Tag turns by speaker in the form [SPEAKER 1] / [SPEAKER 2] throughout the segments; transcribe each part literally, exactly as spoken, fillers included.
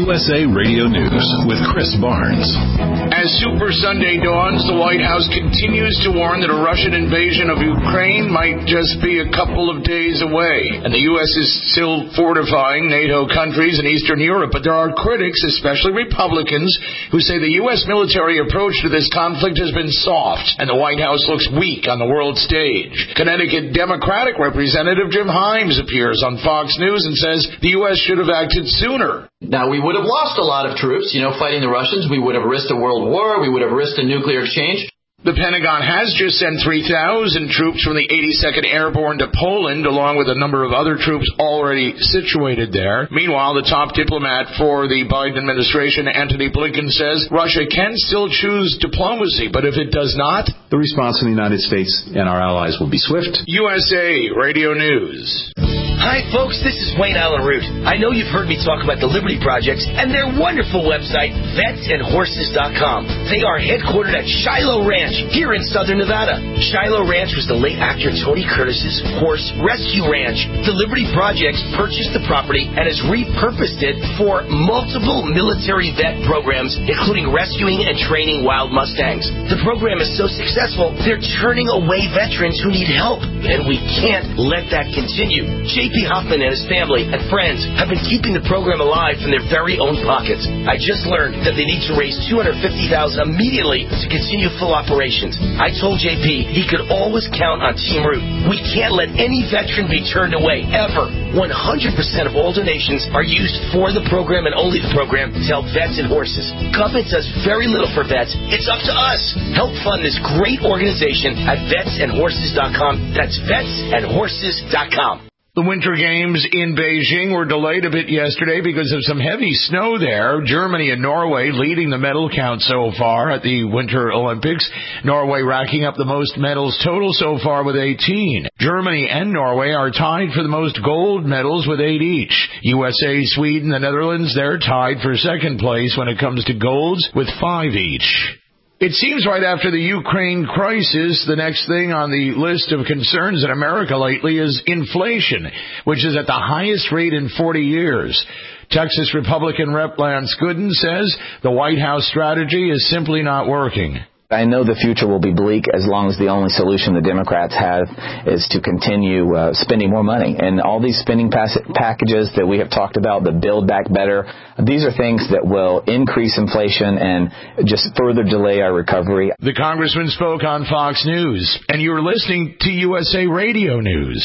[SPEAKER 1] U S A Radio News with Chris Barnes.
[SPEAKER 2] As Super Sunday dawns, the White House continues to warn that a Russian invasion of Ukraine might just be a couple of days away. And the U S is still fortifying NATO countries in Eastern Europe, but there are critics, especially Republicans, who say the U S military approach to this conflict has been soft, and the White House looks weak on the world stage. Connecticut Democratic Representative Jim Himes appears on Fox News and says the U S should have acted sooner.
[SPEAKER 3] Now, we would have lost a lot of troops, you know, fighting the Russians. We would have risked a world war. We would have risked a nuclear exchange.
[SPEAKER 2] The Pentagon has just sent three thousand troops from the eighty-second Airborne to Poland, along with a number of other troops already situated there. Meanwhile, the top diplomat for the Biden administration, Antony Blinken, says Russia can still choose diplomacy, but if it does not,
[SPEAKER 4] the response from the United States and our allies will be swift.
[SPEAKER 2] U S A Radio News.
[SPEAKER 5] Hi, folks. This is Wayne Allen Root. I know you've heard me talk about the Liberty Projects and their wonderful website, vets and horses dot com. They are headquartered at Shiloh Ranch here in southern Nevada. Shiloh Ranch was the late actor Tony Curtis's horse rescue ranch. The Liberty Projects purchased the property and has repurposed it for multiple military vet programs, including rescuing and training wild Mustangs. The program is so successful, they're turning away veterans who need help, and we can't let that continue. J P Hoffman and his family and friends have been keeping the program alive from their very own pockets. I just learned that they need to raise two hundred fifty thousand dollars immediately to continue full operations. I told J P he could always count on Team Root. We can't let any veteran be turned away, ever. one hundred percent of all donations are used for the program and only the program to help vets and horses. Government does very little for vets. It's up to us. Help fund this great organization at vets and horses dot com. That's vets and horses dot com.
[SPEAKER 2] The Winter Games in Beijing were delayed a bit yesterday because of some heavy snow there. Germany and Norway leading the medal count so far at the Winter Olympics. Norway racking up the most medals total so far with eighteen. Germany and Norway are tied for the most gold medals with eight each. U S A, Sweden, the Netherlands, they're tied for second place when it comes to golds with five each. It seems right after the Ukraine crisis, the next thing on the list of concerns in America lately is inflation, which is at the highest rate in forty years. Texas Republican Rep Lance Gooden says the White House strategy is simply not working.
[SPEAKER 6] I know the future will be bleak as long as the only solution the Democrats have is to continue uh, spending more money. And all these spending pass- packages that we have talked about, the Build Back Better, these are things that will increase inflation and just further delay our recovery.
[SPEAKER 2] The congressman spoke on Fox News, and you're listening to U S A Radio News.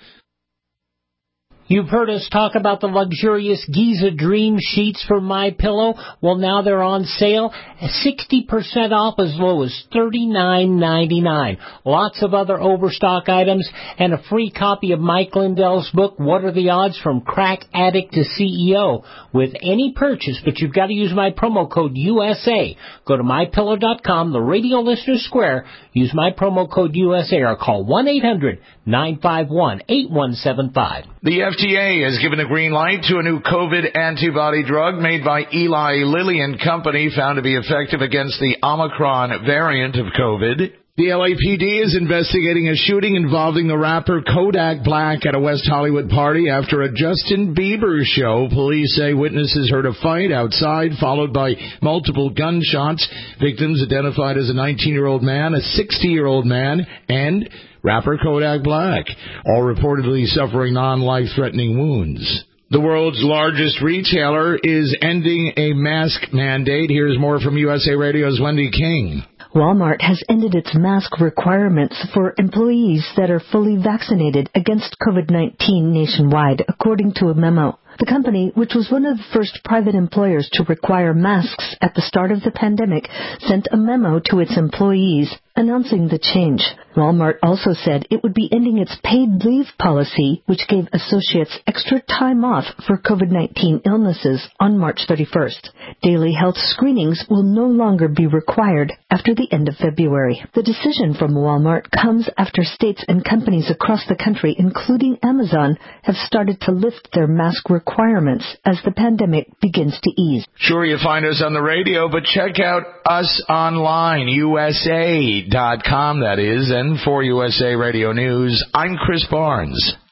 [SPEAKER 7] You've heard us talk about the luxurious Giza Dream sheets from MyPillow. Well, now they're on sale, sixty percent off as low as thirty-nine ninety-nine. Lots of other overstock items and a free copy of Mike Lindell's book, What Are the Odds from Crack Addict to C E O, with any purchase, but you've got to use my promo code U S A. Go to my pillow dot com, the Radio Listener Square, use my promo code U S A or call one eight hundred nine five one eight one seven five.
[SPEAKER 2] The F D A has given a green light to a new COVID antibody drug made by Eli Lilly and Company, found to be effective against the Omicron variant of COVID. The L A P D is investigating a shooting involving the rapper Kodak Black at a West Hollywood party after a Justin Bieber show. Police say witnesses heard a fight outside, followed by multiple gunshots. Victims identified as a nineteen-year-old man, a sixty-year-old man, and rapper Kodak Black, all reportedly suffering non-life-threatening wounds. The world's largest retailer is ending a mask mandate. Here's more from U S A Radio's Wendy King.
[SPEAKER 8] Walmart has ended its mask requirements for employees that are fully vaccinated against COVID nineteen nationwide, according to a memo. The company, which was one of the first private employers to require masks at the start of the pandemic, sent a memo to its employees announcing the change. Walmart also said it would be ending its paid leave policy, which gave associates extra time off for COVID nineteen illnesses on March thirty-first. Daily health screenings will no longer be required after the end of February. The decision from Walmart comes after states and companies across the country, including Amazon, have started to lift their mask requirements as the pandemic begins to ease.
[SPEAKER 2] Sure, you find us on the radio, but check out us online, U S A dot com, that is. And for U S A Radio News, I'm Chris Barnes.